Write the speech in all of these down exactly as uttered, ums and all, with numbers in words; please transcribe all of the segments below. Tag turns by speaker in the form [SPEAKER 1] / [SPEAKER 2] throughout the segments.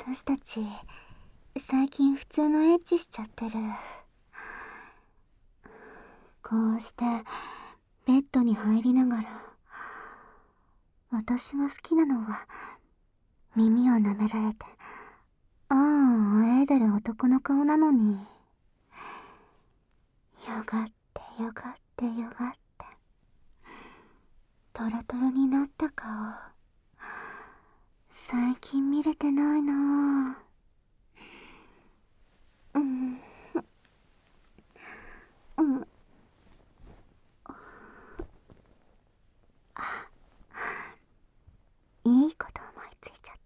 [SPEAKER 1] 私たち最近普通のエッチしちゃってる。こうしてベッドに入りながら、私が好きなのは耳を舐められてあああえいでる男の顔なのに、よがってよがってよがってトロトロになった顔、最近見れてないなぁ。うんうんあ、いいこと思いついちゃった。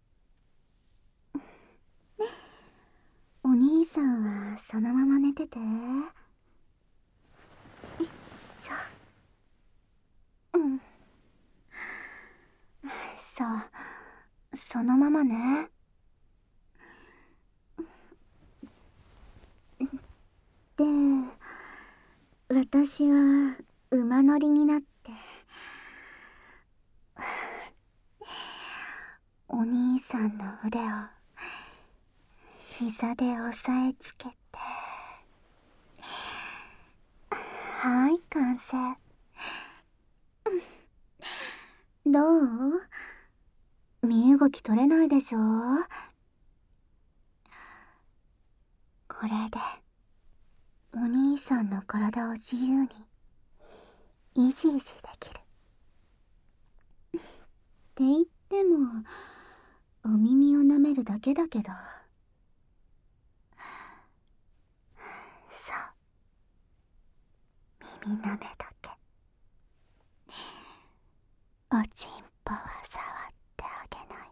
[SPEAKER 1] お兄さんはそのまま寝てて。よいしょ。うん、そう、そのままね。で、私は馬乗りになってお兄さんの腕を膝で押さえつけて、はい、完成。どう？身動き取れないでしょ？これでお兄さんの体を自由にいじいじできる。って言ってもお耳を舐めるだけだけど。そう、耳舐めだけ。おちんぽは触ってあげない。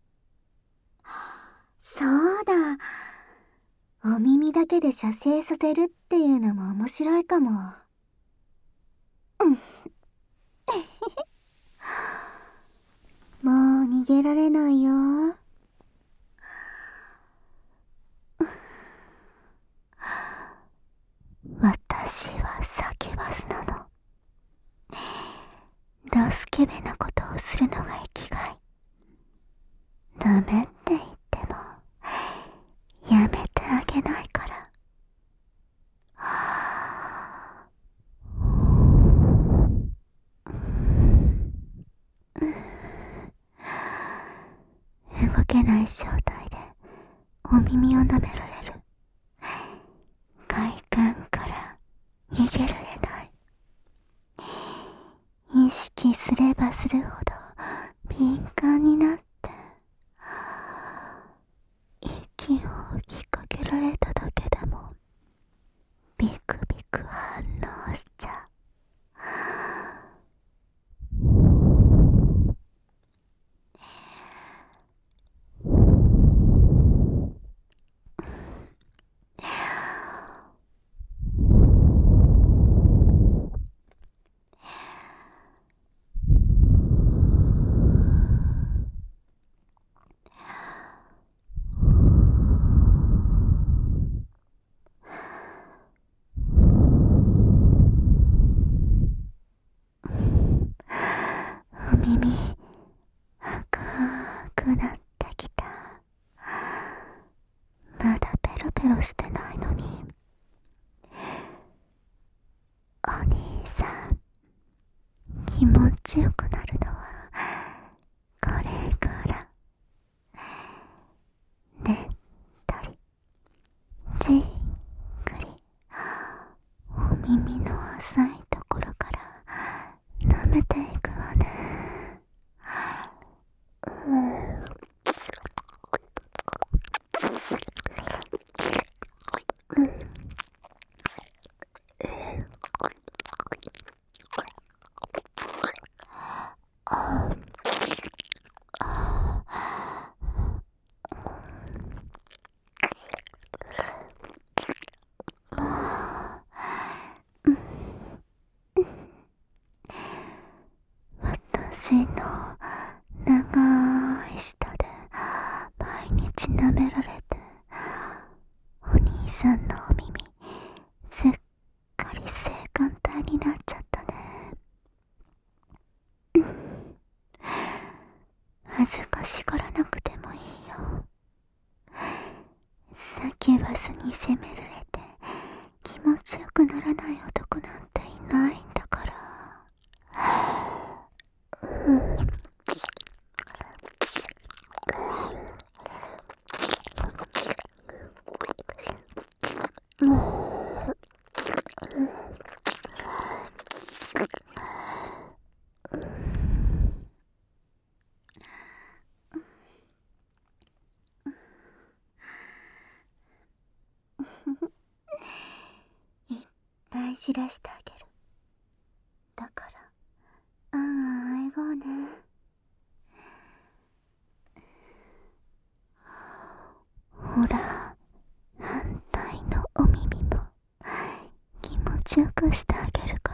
[SPEAKER 1] そうだ、お耳だけで射精させるっていうのも面白いかも。うんもう逃げられないよ。私はサキュバスなの。ドスケベなことをするのが生きがい。ダメって言ってもやめてあげないから。動けない状態でお耳を舐められる。快感から逃げられない。意識すればするほど敏感になって、息を吹きかけられただけでもビクビク反応しちゃう。お耳赤くなってきた。まだペロペロしてないのに。お兄さん、気持ちよくなるのはこれから。ねっとりじっくりお耳の浅いところから舐めていくわね。私の長い舌で毎日舐められて、お兄さんのお耳すっかり性感帯になっちゃったね。恥ずかしがらなくてもいいよ。 いっぱい知らしてあげる。だからあんあんあいごうね。ほら、反対のお耳も気持ちよくしてあげるから。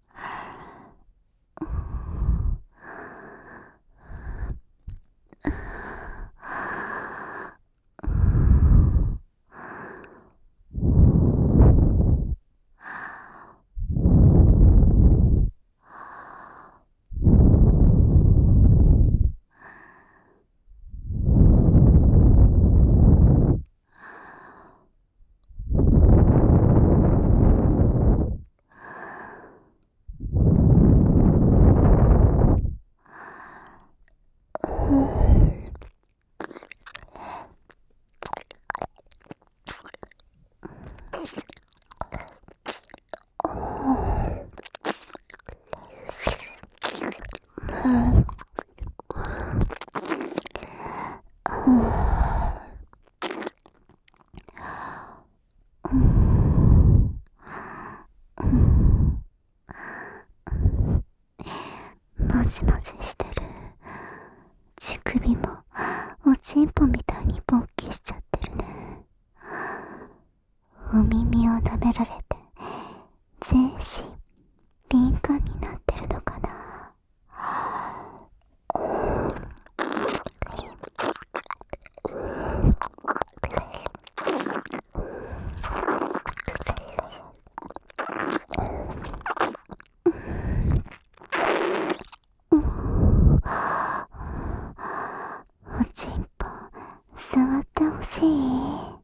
[SPEAKER 1] もじもじしてる乳首もおちんぽみたいに勃起しちゃってるね。お耳を舐められて全身敏感になってるのかな。おちんぽ触ってほしい。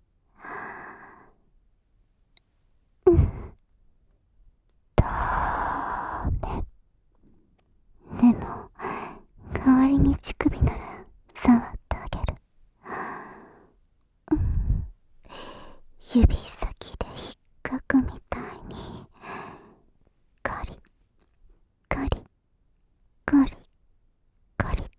[SPEAKER 1] ダメ。でも代わりに乳首なら触ってあげる。指先で引っかくみたいにカリカリカリカリって。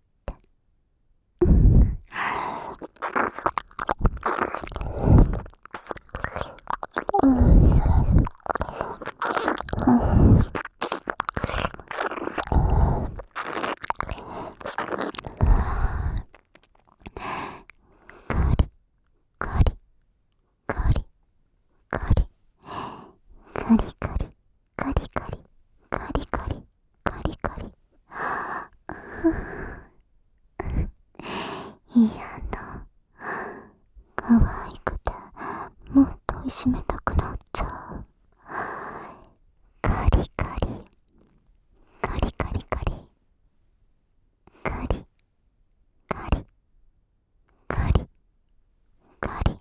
[SPEAKER 1] カリカリカリカリカリカリカリカリ。いい反応。可愛くてもっといじめたくなっちゃう。カリカリカリカリカリカリカリカリカリ。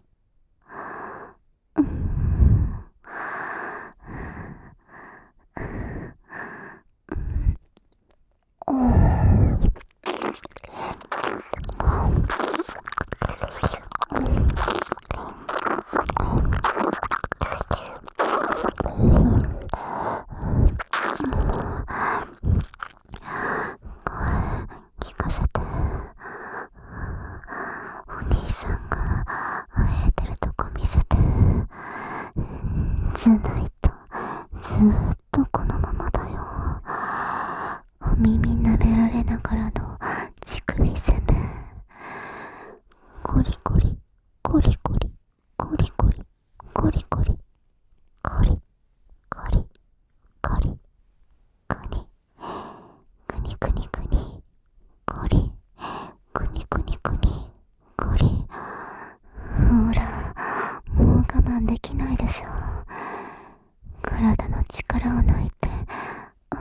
[SPEAKER 1] ずないとずーっとこのままだよ。お耳舐められながらの乳首攻め。コリコリコリコリコリコリコリコリコリコリコリコリクニクニクニコリクニクニクニコリ。ほら、もう我慢できないでしょ。体の力を抜いて、うん、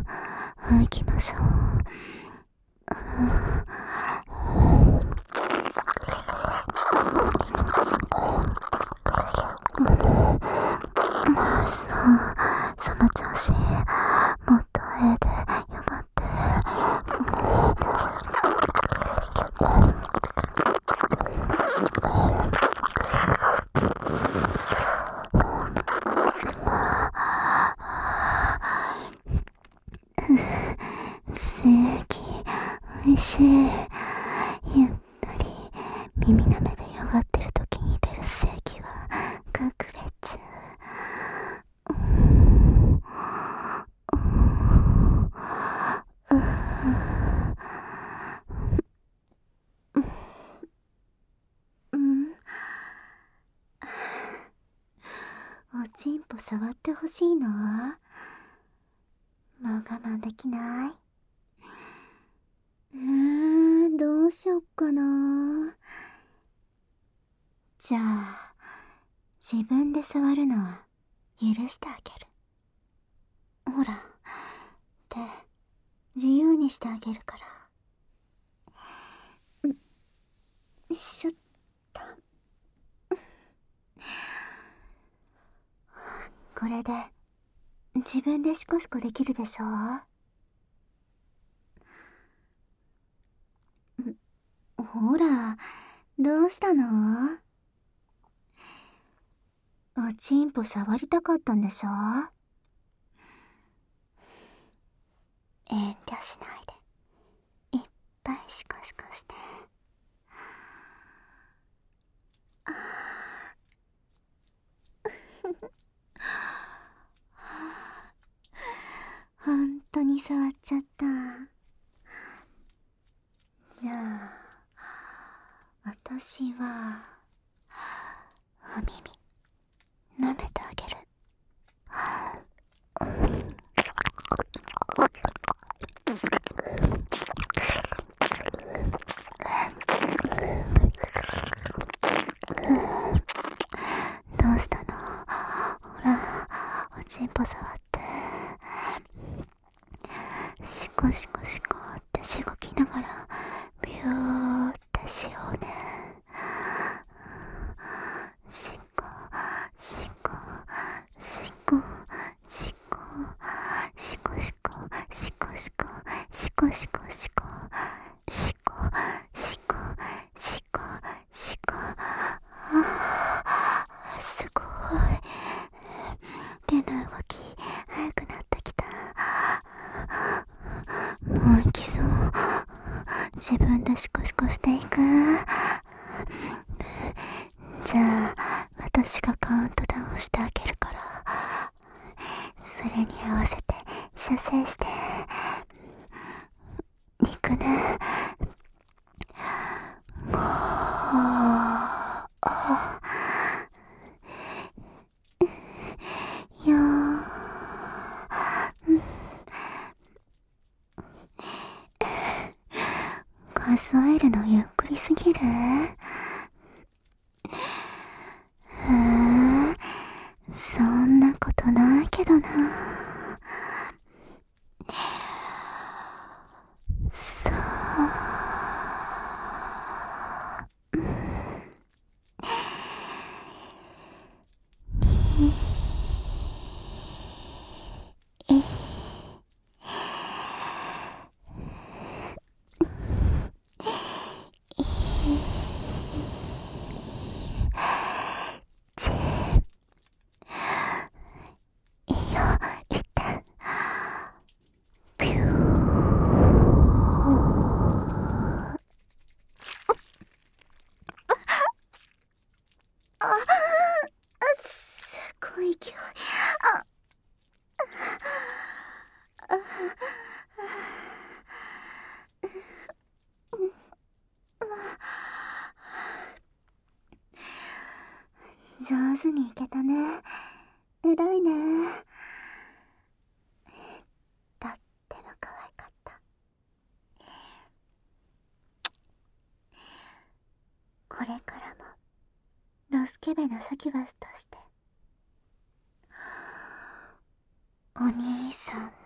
[SPEAKER 1] 行きましょう。そう、その調子。もっとええでよかって。 おいしい。やっぱり耳の目でよがってる時に出る正義は格別。うーん、うーん、うーん、うん。おちんぽ触ってほしいの？もう我慢できない？えー、どうしよっかな。じゃあ、自分で触るのは許してあげる。ほら、手、自由にしてあげるから。ん、よいしょっと。これで、自分でシコシコできるでしょ？ほら、どうしたの？おちんぽ触りたかったんでしょ？遠慮しないで、いっぱいシコシコして。あほんとに触っちゃった。じゃあ、私はお耳舐めてあげる。どうしたの？ほら、おちんぽ触って。シコシコシコってしごきながらビューってしようね。シコシコシコシコシコシコシコシコシコシコシコシコシコシコシコ。あー、すごい。手の動き速くなってきた。もういきそう。自分でシコシコしていく。じゃあ、私がカウントダウンしてあげるから、それに合わせて射精して。いくね。ごーよー、数えるのゆっくりすぎる？へえ、そんなことないけどな。さあ、に、い、ち、いよ、いって、ピュー。あ、すごい勢い。あ、あ、上手にいけたね。偉いね。とっても可愛かった。これからもドスケベなサキュバスとしてお兄さん